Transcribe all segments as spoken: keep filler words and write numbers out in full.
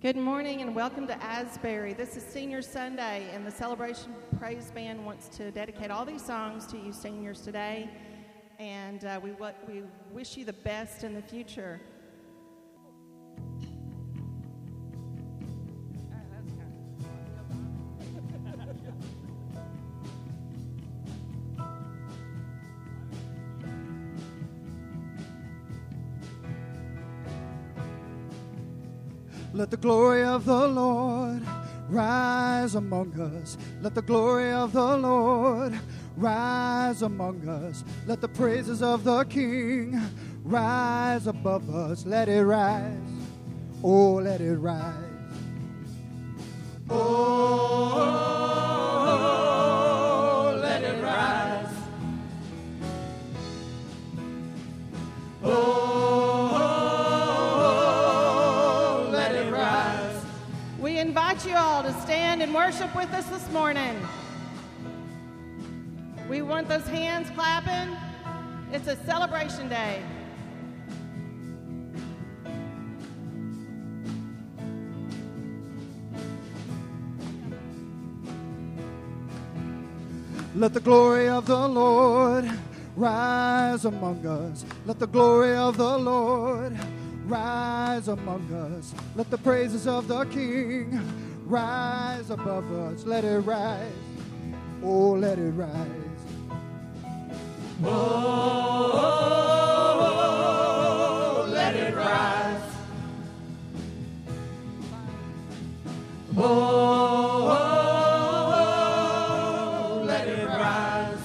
Good morning and welcome to Asbury. This is Senior Sunday, and the Celebration Praise Band wants to dedicate all these songs to you seniors today, and uh, we, we wish you the best in the future. Let the glory of the Lord rise among us. Let the glory of the Lord rise among us. Let the praises of the King rise above us. Let it rise. Oh, let it rise. Oh, let it rise. Oh. We invite you all to stand and worship with us this morning. We want those hands clapping. It's a celebration day. Let the glory of the Lord rise among us. Let the glory of the Lord rise among us. Let the praises of the King rise above us. Let it rise. Oh, let it rise. Oh, let it rise. Oh, let it rise.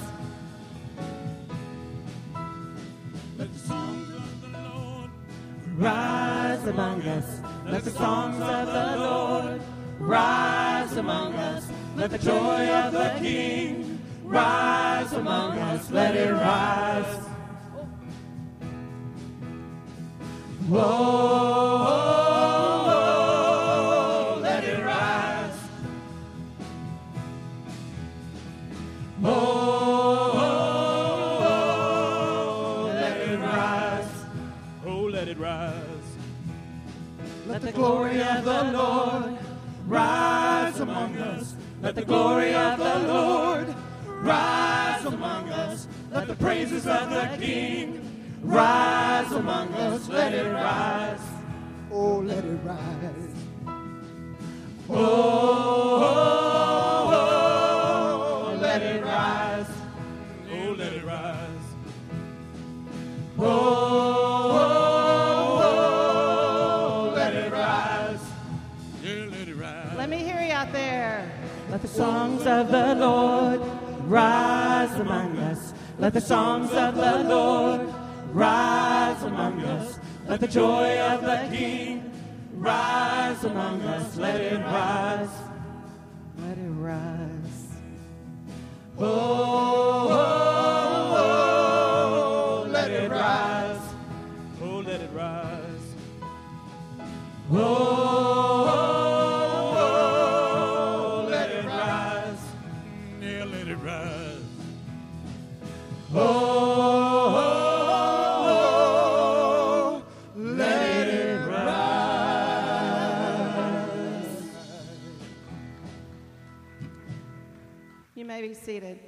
Let the songs of the Lord rise among us. Let the songs of the Lord rise among us. Let the joy of the King rise among us. Let it rise. Oh, let it rise. Oh, let it rise. Oh, let it rise. Let the glory of the Lord rise among us. Let the glory of the Lord rise among us. Let the praises of the King rise among us. Let it rise. Oh, let it rise. Oh, let it rise. Oh, let it rise. Oh, let it rise. Yeah, let it rise. Let me hear you out there. Let the songs of the Lord rise among us. Let the songs of the Lord rise among us. Let the joy of the King rise among us. Let it rise. Let it rise. Oh, oh, oh, let it rise. Oh, let it rise. Oh, oh, let it rise. Yeah, let it rise. Oh, let it rise. You may be seated.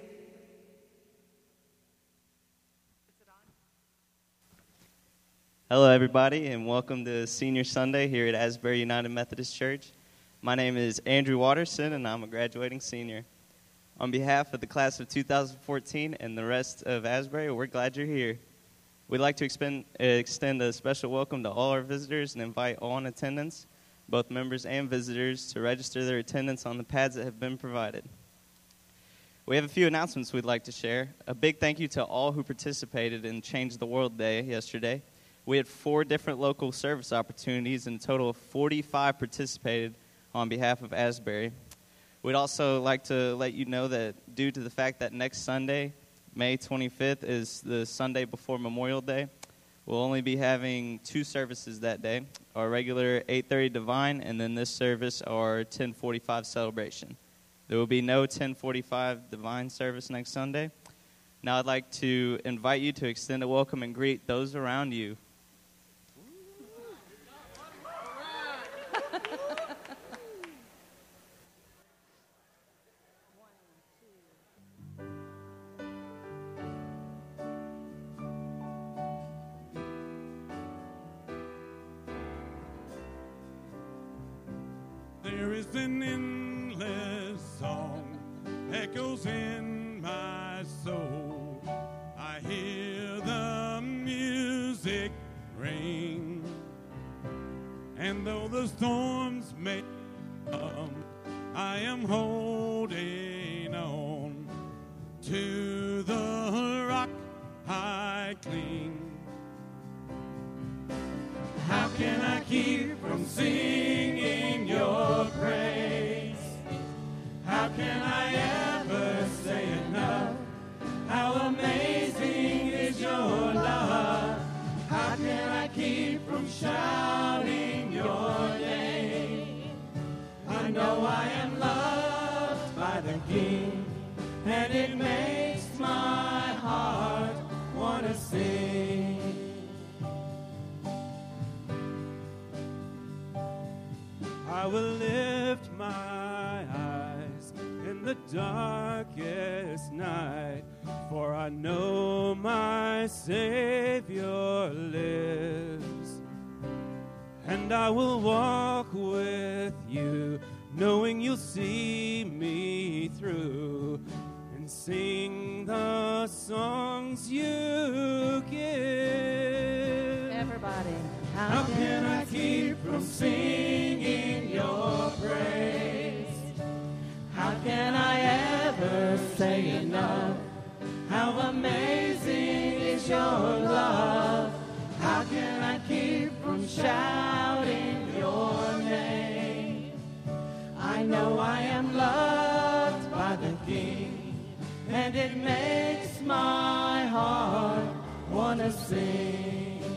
Hello, everybody, and welcome to Senior Sunday here at Asbury United Methodist Church. My name is Andrew Watterson, and I'm a graduating senior. On behalf of the class of two thousand fourteen and the rest of Asbury, we're glad you're here. We'd like to expend, uh, extend a special welcome to all our visitors and invite all in attendance, both members and visitors, to register their attendance on the pads that have been provided. We have a few announcements we'd like to share. A big thank you to all who participated in Change the World Day yesterday. We had four different local service opportunities, and a total of forty-five participated on behalf of Asbury. We'd also like to let you know that due to the fact that next Sunday, May twenty-fifth, is the Sunday before Memorial Day, we'll only be having two services that day, our regular eight thirty Divine, and then this service, our ten forty-five Celebration. There will be no ten forty-five Divine service next Sunday. Now I'd like to invite you to extend a welcome and greet those around you. There is an endless song echoes in my soul. I hear the music ring, and though the storms may come, I am holding on to the rock I cling. How can I keep from singing your praise? How can I ever say enough? How amazing is your love? How can I keep from shouting your name? I know I am loved by the King, and it makes my heart want to sing. I will lift my eyes in the darkest night, for I know my Savior lives. And I will walk with you, knowing you'll see me through, and sing the songs you give. Everybody. How can I keep from singing your praise? How can I ever say enough? How amazing is your love? How can I keep from shouting your name? I know I am loved by the King, and it makes my heart want to sing.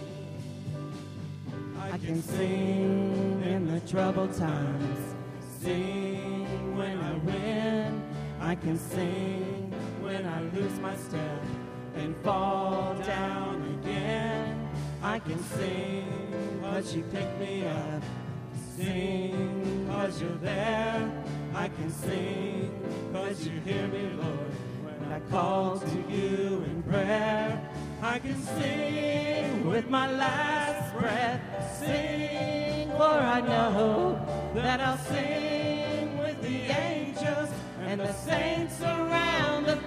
I can sing in the troubled times, sing when I win. I can sing when I lose my step and fall down again. I can sing cause you pick me up, sing cause you're there. I can sing cause you hear me, Lord, when I call to you in prayer. I can sing with my last breath, sing, for I know that I'll sing with the angels and the saints around the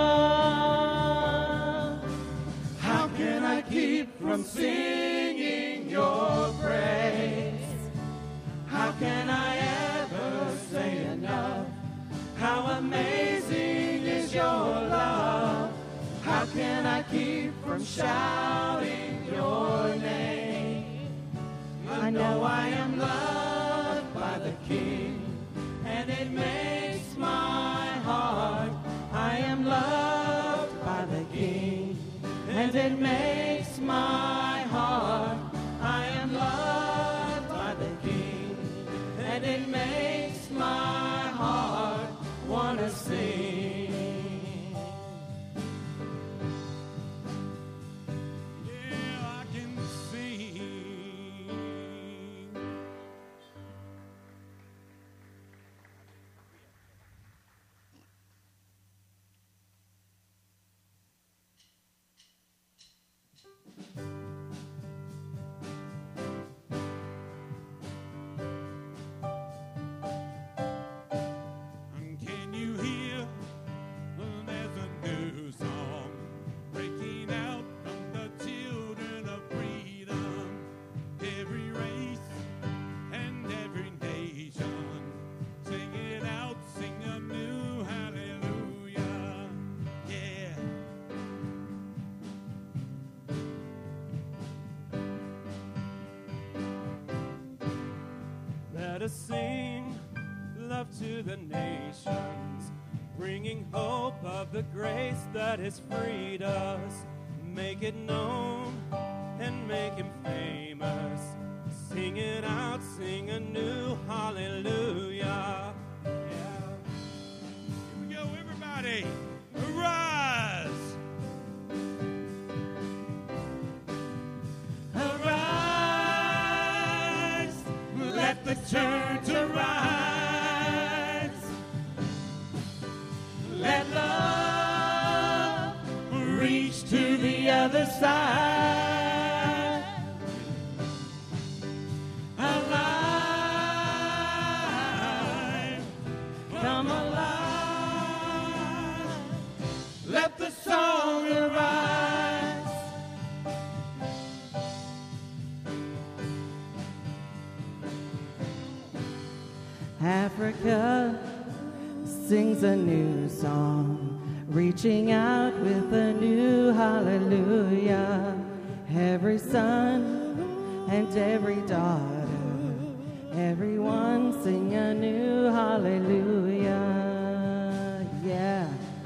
throne. How can I keep from singing your praise? How can I ever say enough? How amazing is your love? How can I keep from shouting your name? I know I am loved by the King, and it makes my heart. I am loved by the King, and it makes my heart. I am loved by the King, and it makes my heart want to sing. Let us sing love to the nations, bringing hope of the grace that has freed us. Make it known and make him famous. Sing it out, sing a new hallelujah. Yeah. Here we go, everybody. Arise. Arise, let the church arise. Let love reach to the other side. Alive, come alive. Let the song arise. Africa sings a new song, reaching out with a new hallelujah. Every son and every daughter, everyone sing a new hallelujah. Yeah.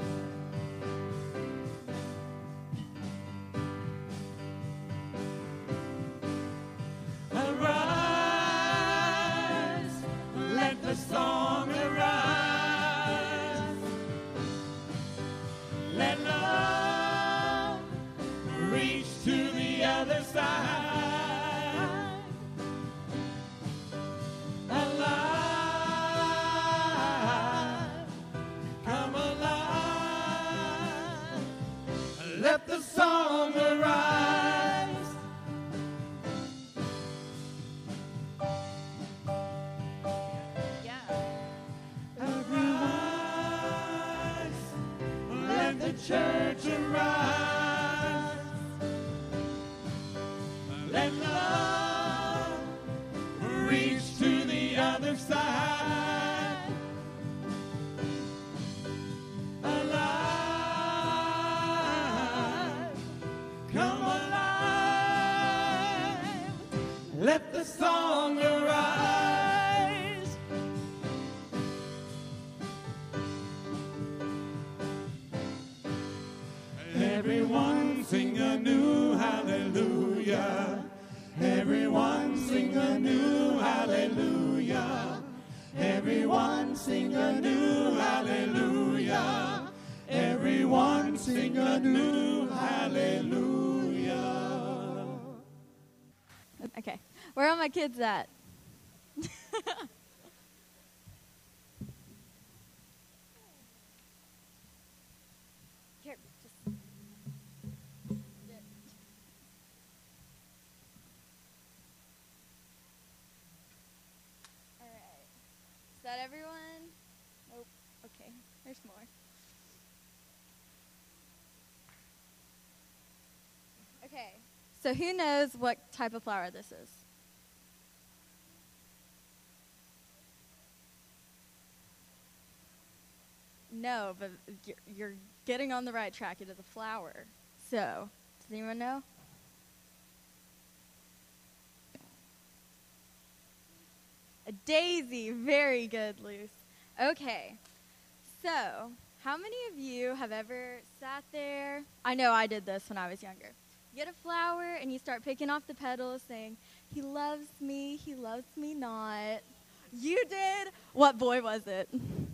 Arise, let the song arise. Let love reach to the other side. Alive, come alive. Let the song arise. Arise, let the church arise. Let love reach to the other side. Alive, come alive. Let the song arise. Everyone sing a new hallelujah. Everyone sing a new hallelujah. Everyone sing a new hallelujah. Everyone sing a new hallelujah. Okay. Where are my kids at? Here, just. All right. Is that everyone? Nope. Okay. There's more. Okay. So who knows what type of flower this is? No, but you're, you're getting on the right track. It is a flower. So, does anyone know? A daisy. Very good, Luce. Okay. So, how many of you have ever sat there? I know I did this when I was younger. You get a flower and you start picking off the petals saying, "He loves me, he loves me not." You did? What boy was it?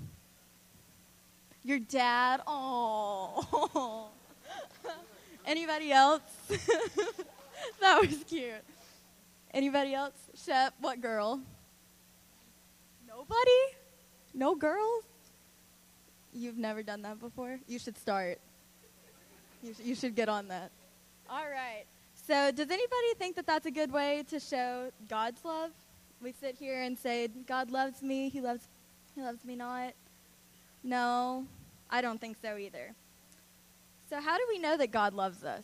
Your dad? Oh. Anybody else? That was cute. Anybody else? Shep, what girl? Nobody? No girls? You've never done that before? You should start. You, sh- you should get on that. All right. So does anybody think that that's a good way to show God's love? We sit here and say, God loves me, he loves, he loves me not. No, I don't think so either. So how do we know that God loves us?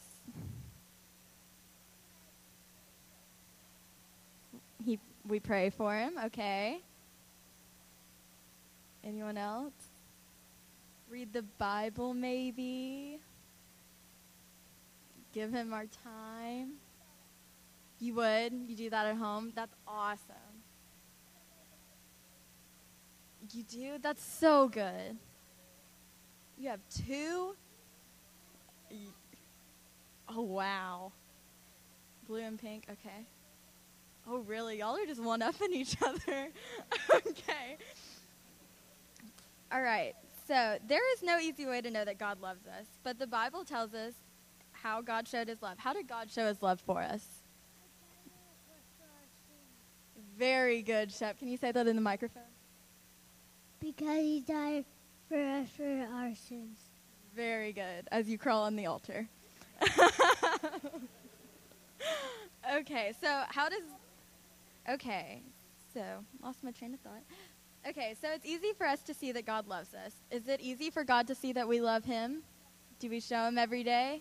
He, we pray for him, okay. Anyone else? Read the Bible, maybe. Give him our time. You would? You do that at home? That's awesome. You do? That's so good. You have two? Oh, wow. Blue and pink, okay. Oh, really? Y'all are just one-upping each other. Okay. All right. So there is no easy way to know that God loves us, but the Bible tells us how God showed his love. How did God show his love for us? Very good, Shep. Can you say that in the microphone? Because he died for us for our sins. Very good. As you crawl on the altar. Okay, so how does... Okay, so lost my train of thought. Okay, so it's easy for us to see that God loves us. Is it easy for God to see that we love him? Do we show him every day?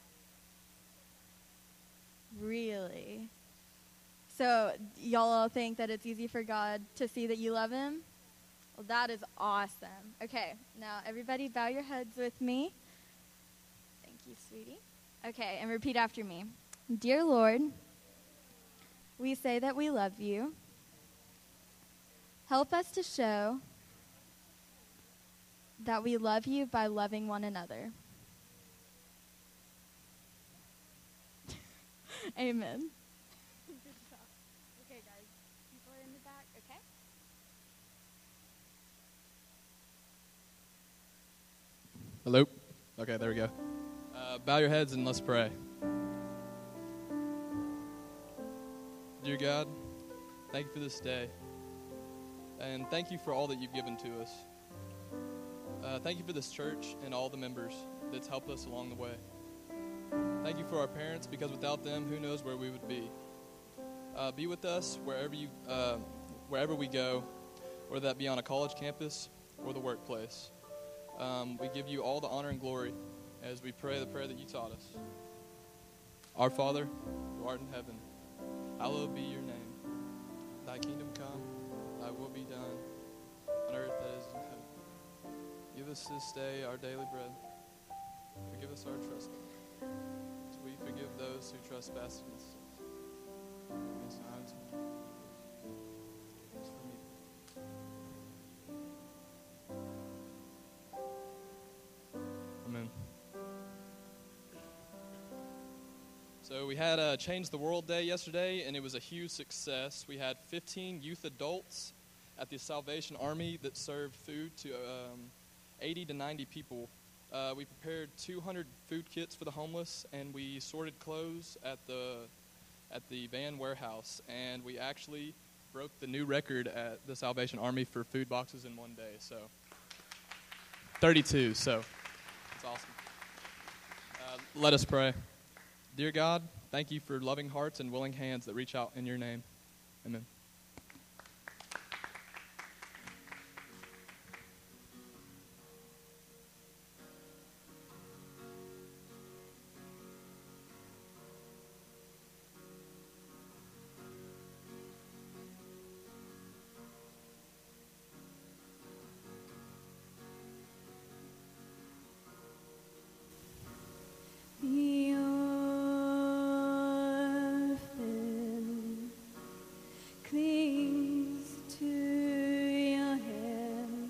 Really? So y'all all think that it's easy for God to see that you love him? Well, that is awesome. Okay, now everybody bow your heads with me. Thank you, sweetie. Okay, and repeat after me. Dear Lord, we say that we love you. Help us to show that we love you by loving one another. Amen. Good job. Okay, guys. People are in the back, okay? Hello? Okay, there we go. Uh, bow your heads and let's pray. Dear God, thank you for this day. And thank you for all that you've given to us. Uh, thank you for this church and all the members that's helped us along the way. Thank you for our parents, because without them, who knows where we would be. Uh, be with us wherever you, uh, wherever we go, whether that be on a college campus or the workplace. Um, we give you all the honor and glory as we pray the prayer that you taught us. Our Father, who art in heaven, hallowed be your name. Thy kingdom come, thy will be done, on earth as in heaven. Give us this day our daily bread. Forgive us our trespasses, as we forgive those who trespass against us. Against us, as from evil. Amen. So we had a Change the World Day yesterday, and it was a huge success. We had fifteen youth adults at the Salvation Army that served food to um, eighty to ninety people. Uh, we prepared two hundred food kits for the homeless, and we sorted clothes at the at the van warehouse. And we actually broke the new record at the Salvation Army for food boxes in one day. So thirty-two. So it's awesome. Uh, let us pray. Dear God, thank you for loving hearts and willing hands that reach out in your name. Amen. The orphan clings to your hand,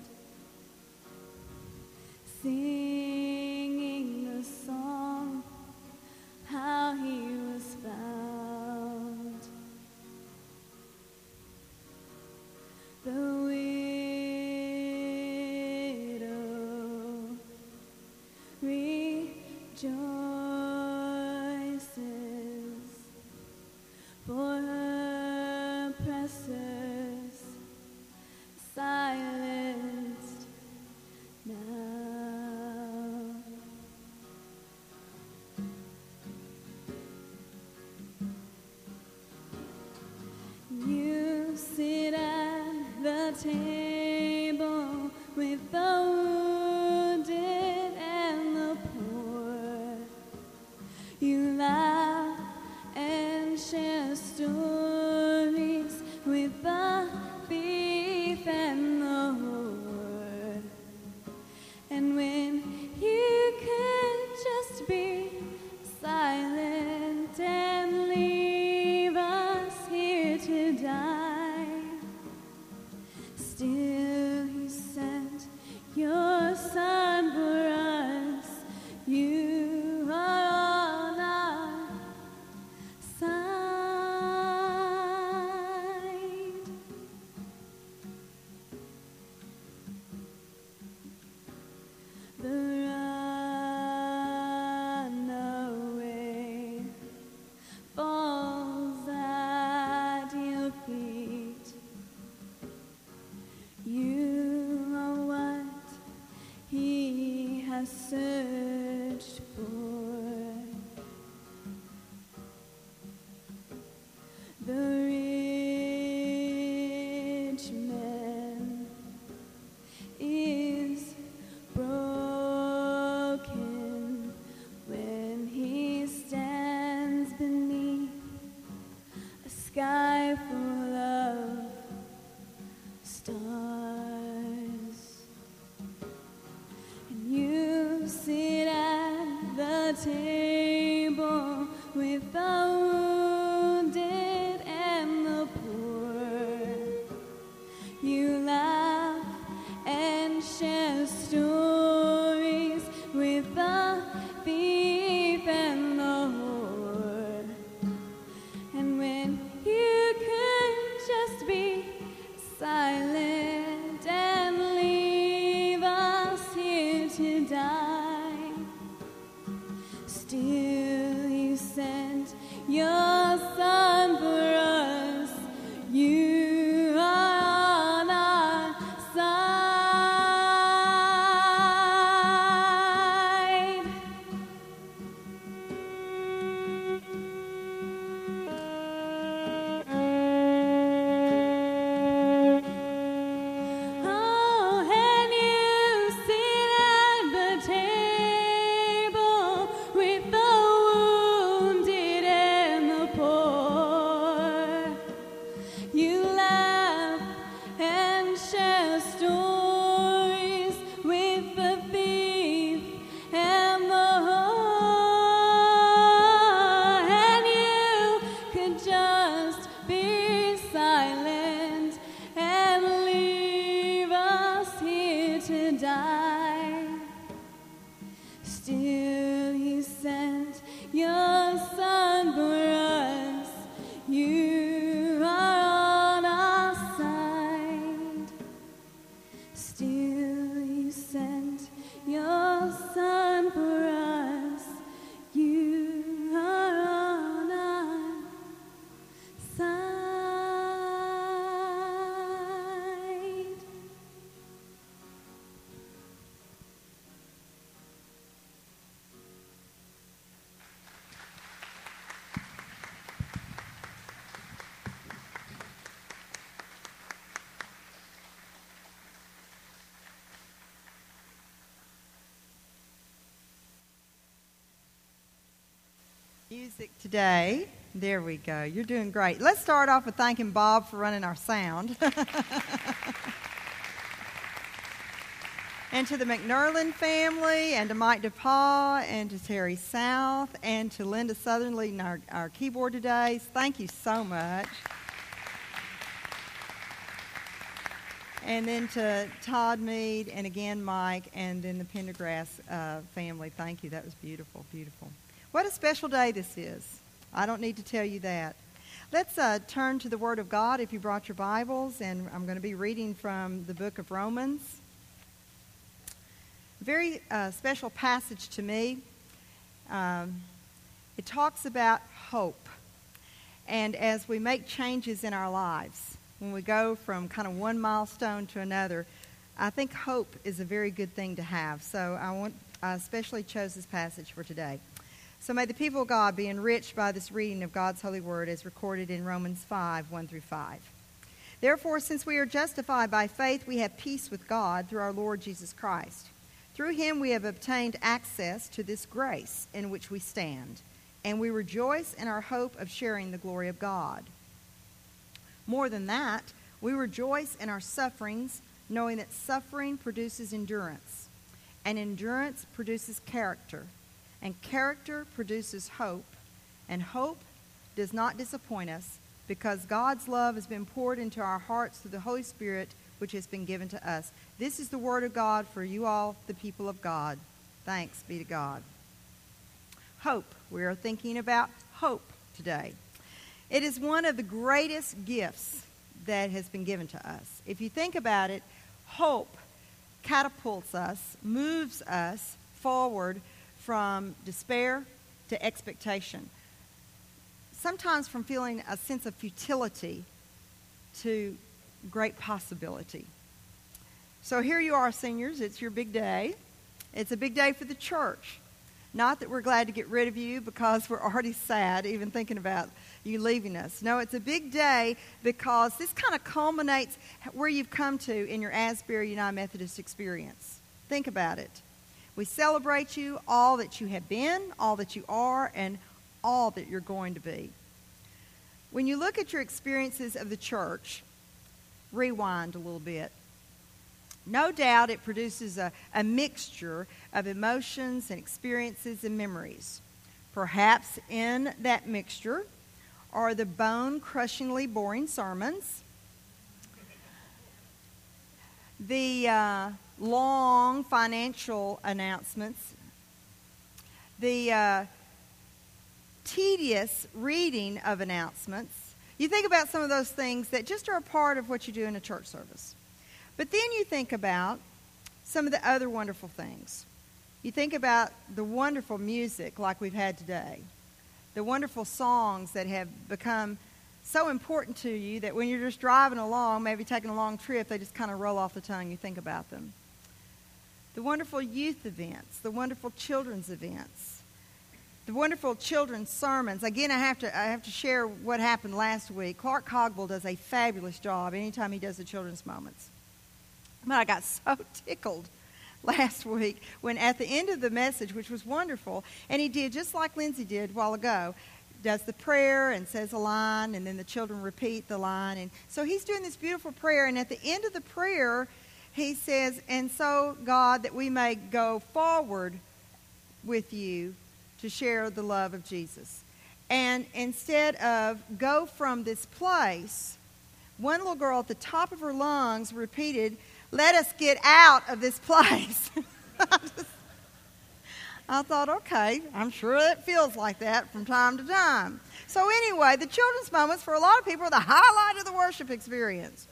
singing the song how he was found. The widow rejoices, for her oppressors silenced now. You sit at the table with the wounded and the poor. You laugh and share stories with the thief and the whore. And when you can just be silent and leave us here to die, still you sent your son for us. You are on our side. stars, and you sit at the table with the wounded and the poor. You laugh and share stories with the thief and the whore. And when you could just be silent and leave us here to die, still you sent your son for us. You are on our side. Oh, and you sit at the table with the wounded and the poor. You laugh and share stories with the thief and the whore. And you could just be silent and leave us here to die. Still you sent your son for us. You are on our side. Still you sent your son for us. You are on our side. Music today. There we go. You're doing great. Let's start off with thanking Bob for running our sound. And to the McNerlin family, and to Mike DePaul, and to Terry South, and to Linda Southern leading our, our keyboard today. Thank you so much. And then to Todd Mead, and again Mike, and then the Pendergrass uh, family. Thank you. That was beautiful, beautiful. What a special day this is. I don't need to tell you that. Let's uh, turn to the Word of God if you brought your Bibles, and I'm going to be reading from the book of Romans. A very uh, special passage to me. Um, it talks about hope. And as we make changes in our lives, when we go from kind of one milestone to another, I think hope is a very good thing to have. So I want I especially chose this passage for today. So may the people of God be enriched by this reading of God's holy word as recorded in Romans five, one through five. Therefore, since we are justified by faith, we have peace with God through our Lord Jesus Christ. Through him we have obtained access to this grace in which we stand, and we rejoice in our hope of sharing the glory of God. More than that, we rejoice in our sufferings, knowing that suffering produces endurance, and endurance produces character, and character produces hope, and hope does not disappoint us, because God's love has been poured into our hearts through the Holy Spirit, which has been given to us. This is the word of God for you all, the people of God. Thanks be to God. Hope. We are thinking about hope today. It is one of the greatest gifts that has been given to us. If you think about it, hope catapults us, moves us forward from despair to expectation. Sometimes from feeling a sense of futility to great possibility. So here you are, seniors. It's your big day. It's a big day for the church. Not that we're glad to get rid of you because we're already sad even thinking about you leaving us. No, it's a big day because this kind of culminates where you've come to in your Asbury United Methodist experience. Think about it. We celebrate you, all that you have been, all that you are, and all that you're going to be. When you look at your experiences of the church, rewind a little bit. No doubt it produces a, a mixture of emotions and experiences and memories. Perhaps in that mixture are the bone-crushingly boring sermons, the uh, long financial announcements, the uh, tedious reading of announcements. You think about some of those things that just are a part of what you do in a church service. But then you think about some of the other wonderful things. You think about the wonderful music like we've had today, the wonderful songs that have become so important to you that when you're just driving along, maybe taking a long trip, they just kind of roll off the tongue. You think about them. The wonderful youth events, the wonderful children's events, the wonderful children's sermons. Again, I have to I have to share what happened last week. Clark Cogwell does a fabulous job anytime he does the children's moments. But I got so tickled last week when at the end of the message, which was wonderful, and he did just like Lindsay did a while ago, does the prayer and says a line, and then the children repeat the line. And so he's doing this beautiful prayer, and at the end of the prayer, he says, "And so, God, that we may go forward with you to share the love of Jesus." And instead of go from this place, one little girl at the top of her lungs repeated, "Let us get out of this place." I thought, okay, I'm sure it feels like that from time to time. So anyway, the children's moments for a lot of people are the highlight of the worship experience.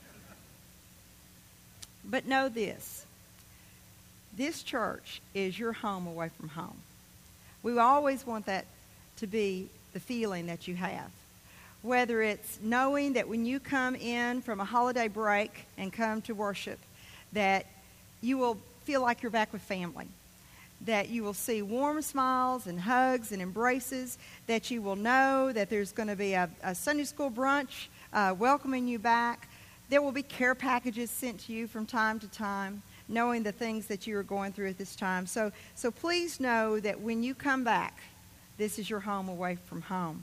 But know this. This church is your home away from home. We always want that to be the feeling that you have. Whether it's knowing that when you come in from a holiday break and come to worship, that you will feel like you're back with family, that you will see warm smiles and hugs and embraces, that you will know that there's going to be a, a Sunday school brunch uh, welcoming you back. There will be care packages sent to you from time to time, knowing the things that you are going through at this time. So, so please know that when you come back, this is your home away from home.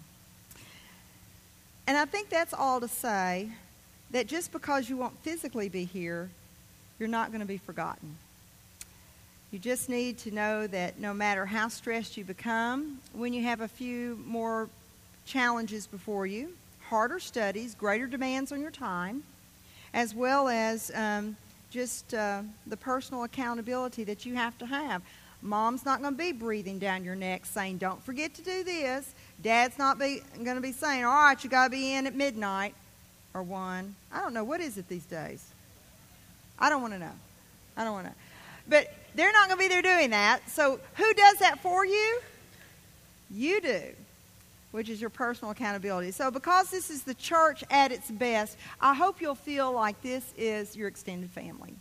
And I think that's all to say that just because you won't physically be here, you're not going to be forgotten. You just need to know that no matter how stressed you become, when you have a few more challenges before you, harder studies, greater demands on your time, as well as um, just uh, the personal accountability that you have to have. Mom's not going to be breathing down your neck saying, "Don't forget to do this." Dad's not be, going to be saying, "All right, you got to be in at midnight or one." I don't know. What is it these days? I don't want to know. I don't want to know. But they're not going to be there doing that. So who does that for you? You do, which is your personal accountability. So because this is the church at its best, I hope you'll feel like this is your extended family.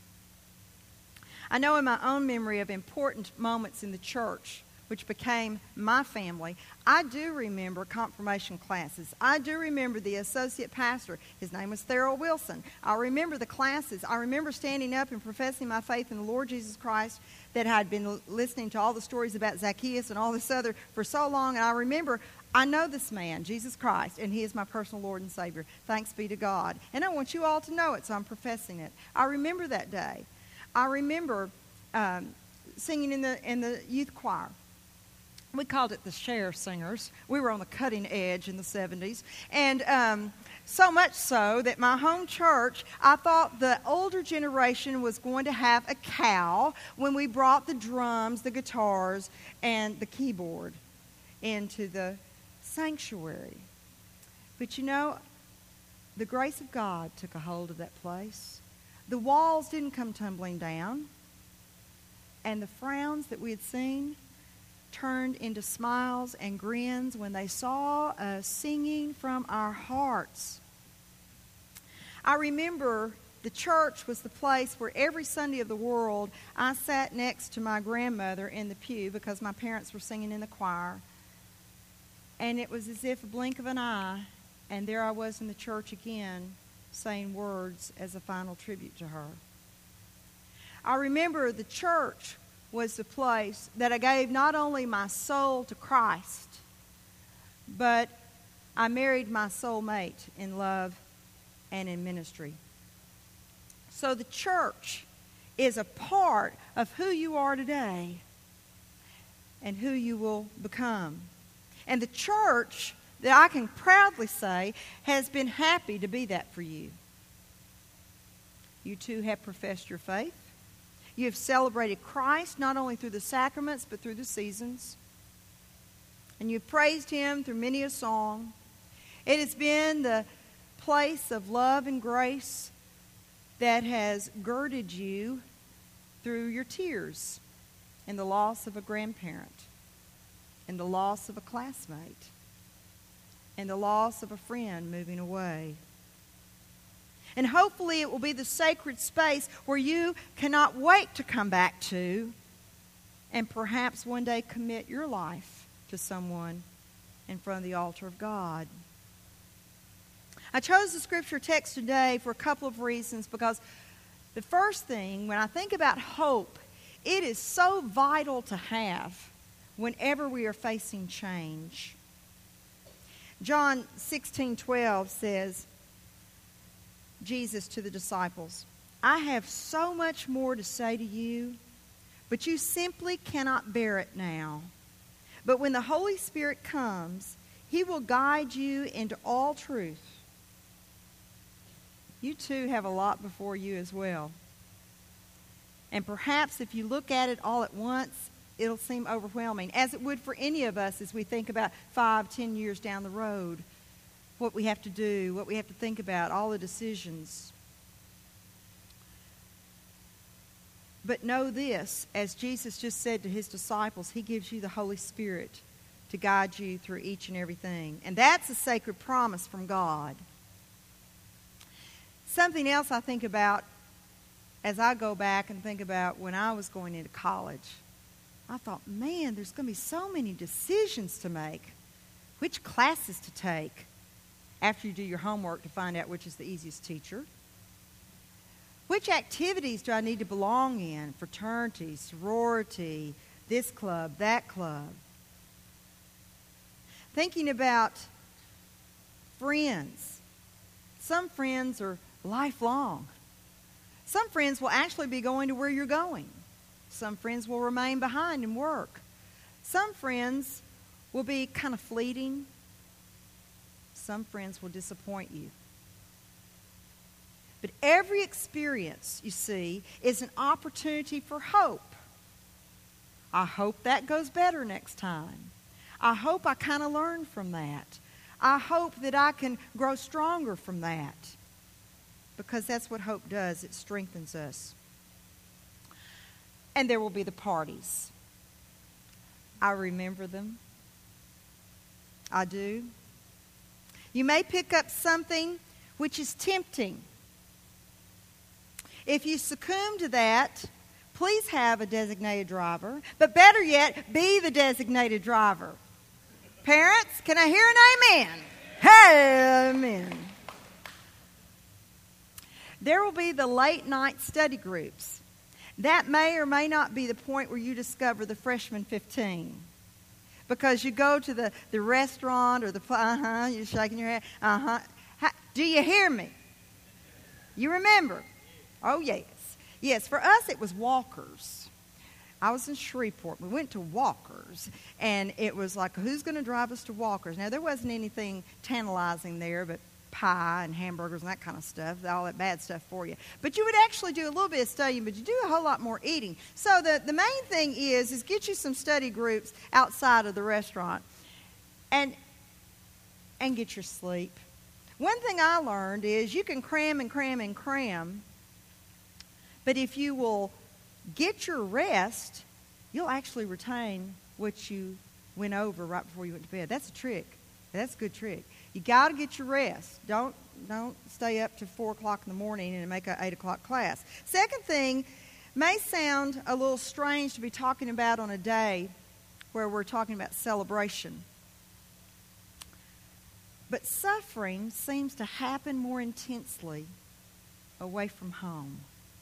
I know in my own memory of important moments in the church, which became my family, I do remember confirmation classes. I do remember the associate pastor. His name was Thurl Wilson. I remember the classes. I remember standing up and professing my faith in the Lord Jesus Christ, that I'd been listening to all the stories about Zacchaeus and all this other for so long. And I remember, I know this man, Jesus Christ, and he is my personal Lord and Savior. Thanks be to God. And I want you all to know it, so I'm professing it. I remember that day. I remember um, singing in the in the youth choir. We called it the Share Singers. We were on the cutting edge in the seventies. And um, so much so that my home church, I thought the older generation was going to have a cow when we brought the drums, the guitars, and the keyboard into the sanctuary. But you know, the grace of God took a hold of that place. The walls didn't come tumbling down. And the frowns that we had seen turned into smiles and grins when they saw us singing from our hearts. I remember the church was the place where every Sunday of the world I sat next to my grandmother in the pew because my parents were singing in the choir. And it was as if a blink of an eye, and there I was in the church again, saying words as a final tribute to her. I remember the church was the place that I gave not only my soul to Christ, but I married my soulmate in love and in ministry. So the church is a part of who you are today and who you will become. And the church, that I can proudly say, has been happy to be that for you. You too have professed your faith. You have celebrated Christ not only through the sacraments but through the seasons. And you've praised Him through many a song. It has been the place of love and grace that has girded you through your tears and the loss of a grandparent and the loss of a classmate and the loss of a friend moving away. And hopefully it will be the sacred space where you cannot wait to come back to and perhaps one day commit your life to someone in front of the altar of God. I chose the scripture text today for a couple of reasons, because the first thing, when I think about hope, it is so vital to have whenever we are facing change. John sixteen twelve says, Jesus to the disciples, I have so much more to say to you, but you simply cannot bear it now. But when the Holy Spirit comes, He will guide you into all truth. You too have a lot before you as well. And perhaps if you look at it all at once, it'll seem overwhelming, as it would for any of us as we think about five, ten years down the road, what we have to do, what we have to think about, all the decisions. But know this, as Jesus just said to His disciples, He gives you the Holy Spirit to guide you through each and everything. And that's a sacred promise from God. Something else I think about as I go back and think about when I was going into college, I thought, man, there's going to be so many decisions to make. Which classes to take after you do your homework to find out which is the easiest teacher? Which activities do I need to belong in? Fraternity, sorority, this club, that club. Thinking about friends. Some friends are lifelong. Some friends will actually be going to where you're going. Some friends will remain behind and work. Some friends will be kind of fleeting. Some friends will disappoint you. But every experience, you see, is an opportunity for hope. I hope that goes better next time. I hope I kind of learn from that. I hope that I can grow stronger from that. Because that's what hope does. It strengthens us. And there will be the parties. I remember them. I do. You may pick up something which is tempting. If you succumb to that, please have a designated driver. But better yet, be the designated driver. Parents, can I hear an amen? Hey, amen. There will be the late night study groups. That may or may not be the point where you discover the freshman fifteen. Because you go to the, the restaurant or the, uh-huh, you're shaking your head, uh-huh. How, do you hear me? You remember? Oh, yes. Yes, for us it was Walkers. I was in Shreveport. We went to Walkers, and it was like, who's going to drive us to Walkers? Now, there wasn't anything tantalizing there, but pie and hamburgers and that kind of stuff, all that bad stuff for you. But you would actually do a little bit of studying, but you do a whole lot more eating. So the, the main thing is, is get you some study groups outside of the restaurant and, and get your sleep. One thing I learned is you can cram and cram and cram, but if you will get your rest, you'll actually retain what you went over right before you went to bed. That's a trick. That's a good trick. You got to get your rest. Don't don't stay up to four o'clock in the morning and make an eight o'clock class. Second thing, may sound a little strange to be talking about on a day where we're talking about celebration. But suffering seems to happen more intensely away from home.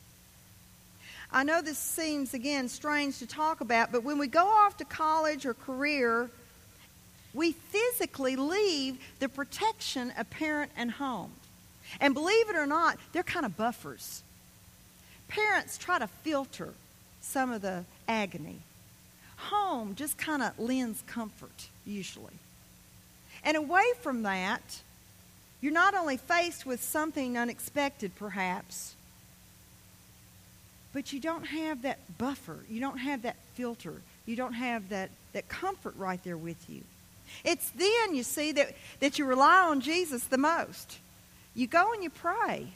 I know this seems, again, strange to talk about, but when we go off to college or career, we physically leave the protection of parent and home. And believe it or not, they're kind of buffers. Parents try to filter some of the agony. Home just kind of lends comfort, usually. And away from that, you're not only faced with something unexpected, perhaps, but you don't have that buffer. You don't have that filter. You don't have that, that comfort right there with you. It's then, you see, that, that you rely on Jesus the most. You go and you pray.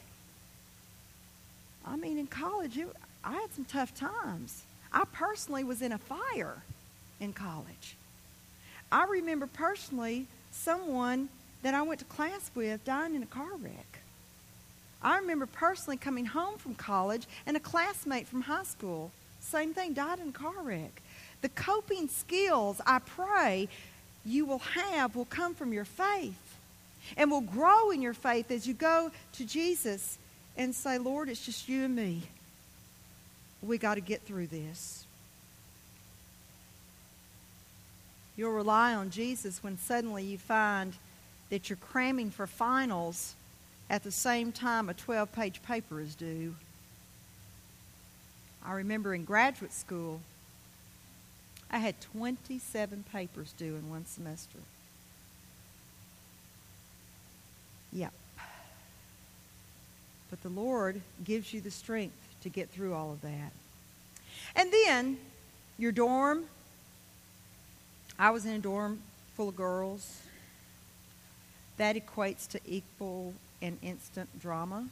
I mean, in college, it, I had some tough times. I personally was in a fire in college. I remember personally someone that I went to class with dying in a car wreck. I remember personally coming home from college and a classmate from high school, same thing, died in a car wreck. The coping skills, I pray, you will have will come from your faith and will grow in your faith as you go to Jesus and say, Lord, it's just you and me. We got to get through this. You'll rely on Jesus when suddenly you find that you're cramming for finals at the same time a twelve-page paper is due. I remember in graduate school, I had twenty-seven papers due in one semester. Yep. But the Lord gives you the strength to get through all of that. And then, your dorm. I was in a dorm full of girls. That equates to equal and instant drama.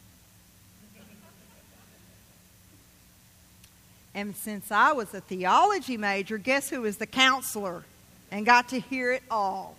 And since I was a theology major, guess who was the counselor and got to hear it all?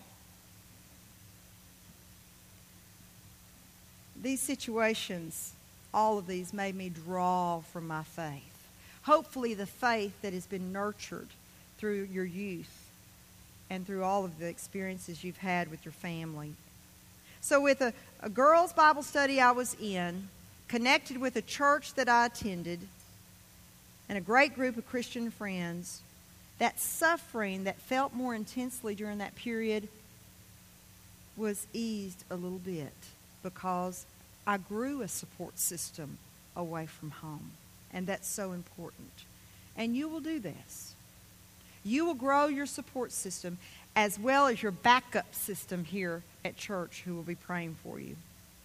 These situations, all of these made me draw from my faith. Hopefully the faith that has been nurtured through your youth and through all of the experiences you've had with your family. So with a, a girls' Bible study I was in, connected with a church that I attended, and a great group of Christian friends, that suffering that felt more intensely during that period was eased a little bit because I grew a support system away from home. And that's so important. And you will do this. You will grow your support system as well as your backup system here at church who will be praying for you.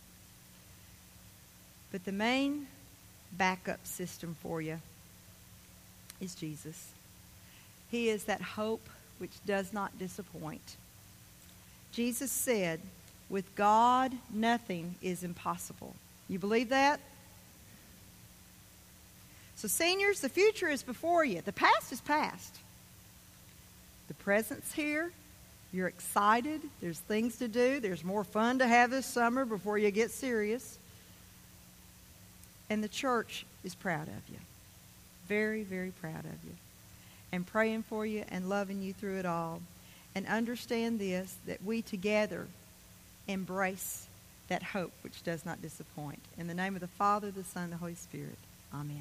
But the main backup system for you is Jesus. He is that hope which does not disappoint. Jesus said, with God, nothing is impossible. You believe that? So seniors, the future is before you. The past is past. The present's here. You're excited. There's things to do. There's more fun to have this summer before you get serious. And the church is proud of you. Very, very proud of you. And praying for you and loving you through it all. And understand this, that we together embrace that hope which does not disappoint. In the name of the Father, the Son, and the Holy Spirit. Amen.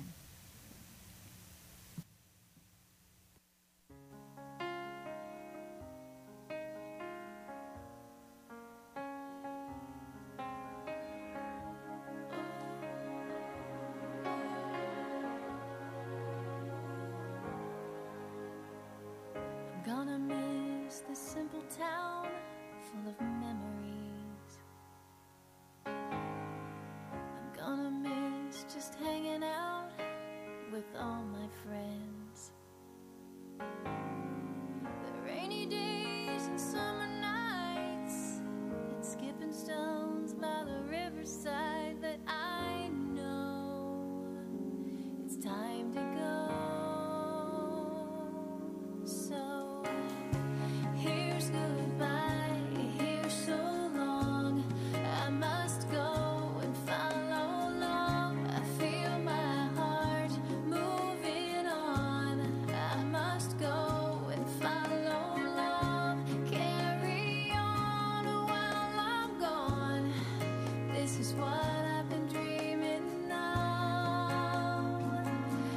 Gonna miss this simple town full of memories. I'm gonna miss just hanging out with all my friends. The rainy days and summer nights and skipping stones by the riverside that I know it's time to go. So here's goodbye, here's so long. I must go and follow along. I feel my heart moving on. I must go and follow along. Carry on while I'm gone. This is what I've been dreaming of.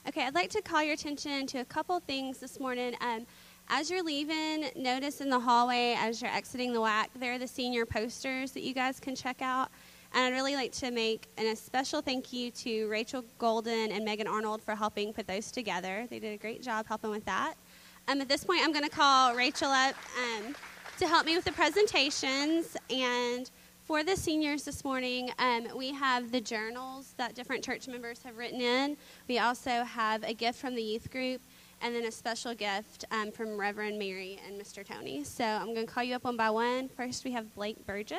Okay, I'd like to call your attention to a couple things this morning. Um, as you're leaving, notice in the hallway as you're exiting the W A C, there are the senior posters that you guys can check out. And I'd really like to make an, a special thank you to Rachel Golden and Megan Arnold for helping put those together. They did a great job helping with that. Um, at this point, I'm going to call Rachel up um, to help me with the presentations. And for the seniors this morning, um, we have the journals that different church members have written in. We also have a gift from the youth group, and then a special gift um, from Reverend Mary and Mister Tony. So I'm going to call you up one by one. First, we have Blake Burgess.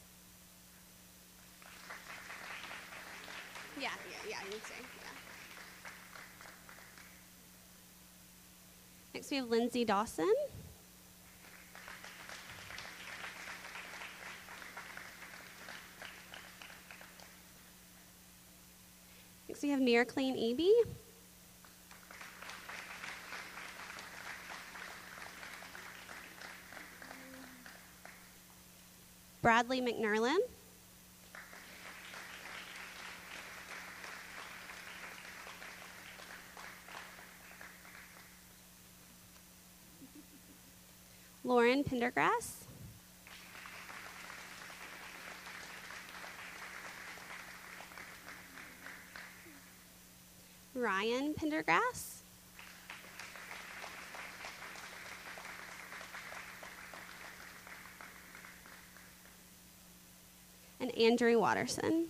Yeah, yeah, yeah, you need to. Yeah. Next, we have Lindsay Dawson. Next, we have Miraclean Eby. Bradley McNerlin. Lauren Pendergrass. Ryan Pendergrass. And Andrew Watterson.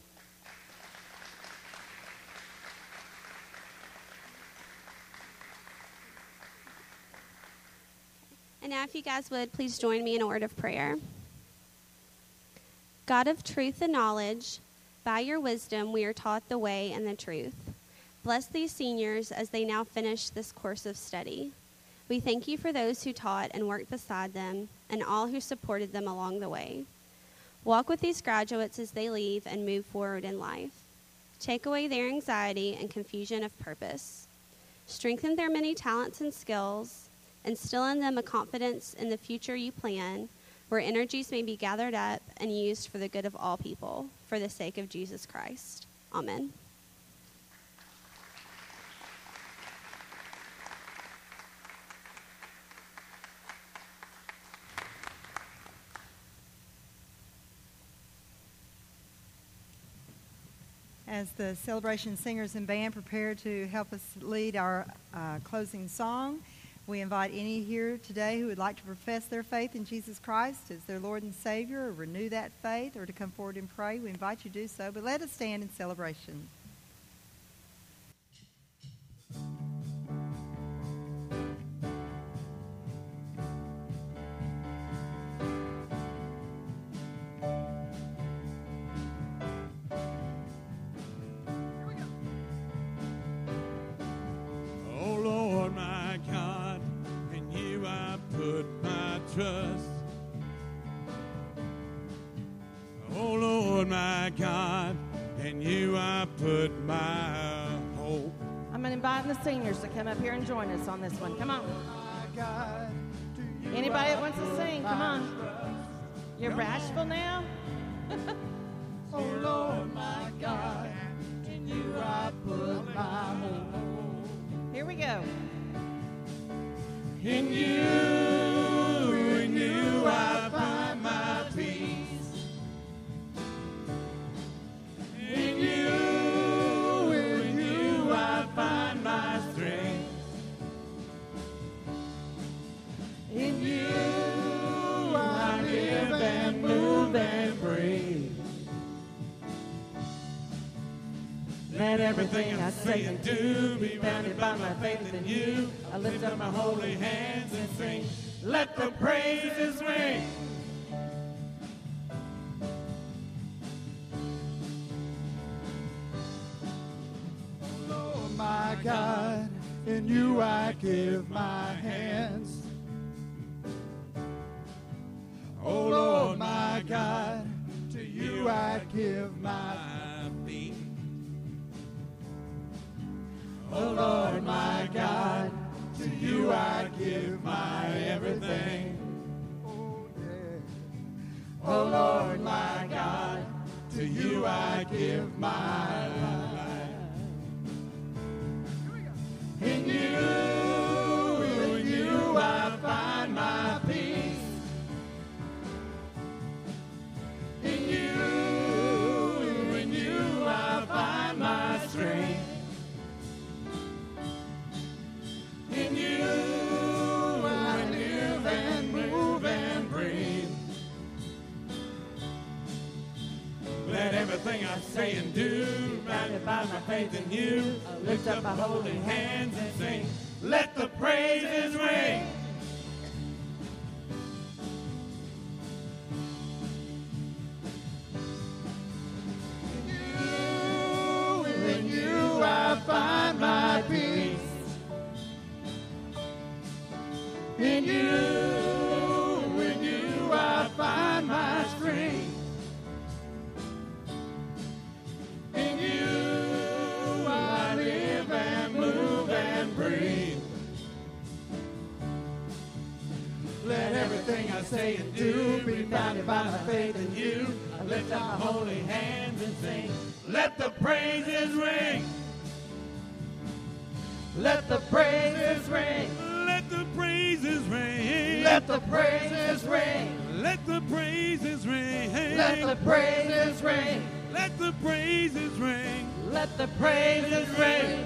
And now if you guys would, please join me in a word of prayer. God of truth and knowledge, by your wisdom we are taught the way and the truth. Bless these seniors as they now finish this course of study. We thank you for those who taught and worked beside them and all who supported them along the way. Walk with these graduates as they leave and move forward in life. Take away their anxiety and confusion of purpose. Strengthen their many talents and skills. Instill in them a confidence in the future you plan, where energies may be gathered up and used for the good of all people, for the sake of Jesus Christ. Amen. As the celebration singers and band prepare to help us lead our uh, closing song, we invite any here today who would like to profess their faith in Jesus Christ as their Lord and Savior, or renew that faith, or to come forward and pray. We invite you to do so, but let us stand in celebration. Trust. Oh Lord, my God, in you I put my hope. I'm inviting the seniors to come up here and join us on this one. Come on. Anybody that wants to sing, come on. You're bashful now? Oh Lord, my God, in you I put my hope. Here we go. In you, in you I find my peace. In you, in you I find my strength. In you I live and move and breathe. Let everything I say and do be bounded by my faith in you. I lift up my holy hands and sing, let the praises ring. Oh my God, in you I give my hands. Oh Lord, my God, to you I give my feet. Oh Lord, my God, to you I give my everything. Oh, yeah. Oh Lord, my God, to you I give my life. faith in you. I lift up my holy hands and sing. Let the praises ring. In you I find my peace. In you, in you I find my strength. In you I live and move and breathe. Let everything I say and do be founded by my faith in you. I lift up my holy hands and sing. Let the praises ring. Let the praises ring. Let the praises ring. Let the praises ring. Let the praises ring. Let the praises ring. Let the praises ring. Let the praises ring.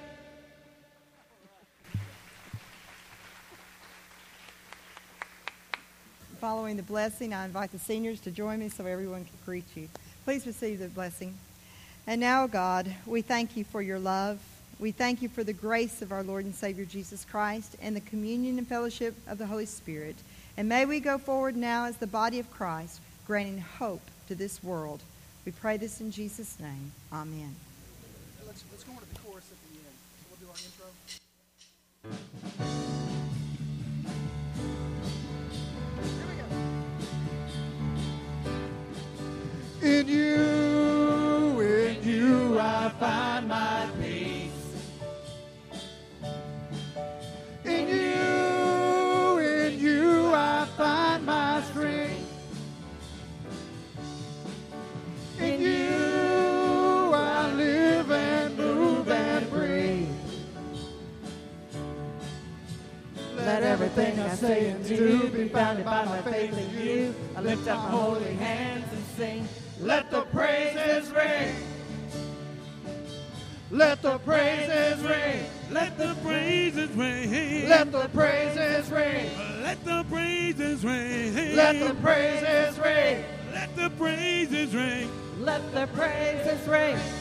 Following the blessing, I invite the seniors to join me so everyone can greet you. Please receive the blessing. And now, God, we thank you for your love. We thank you for the grace of our Lord and Savior Jesus Christ and the communion and fellowship of the Holy Spirit. And may we go forward now as the body of Christ, granting hope to this world. We pray this in Jesus' name. Amen. Let's, let's go on to the chorus at the end. We'll do our intro. In you, in you I find my peace. In you, in you I find my strength. In you I live and move and breathe. Let everything I say and do be founded by my faith in you. I lift up my holy hands and sing. Let the praises ring. Let the praises ring. Let the praises ring. Let the praises ring. Let the praises ring. Let the praises ring. Let the praises ring. Let the praises ring.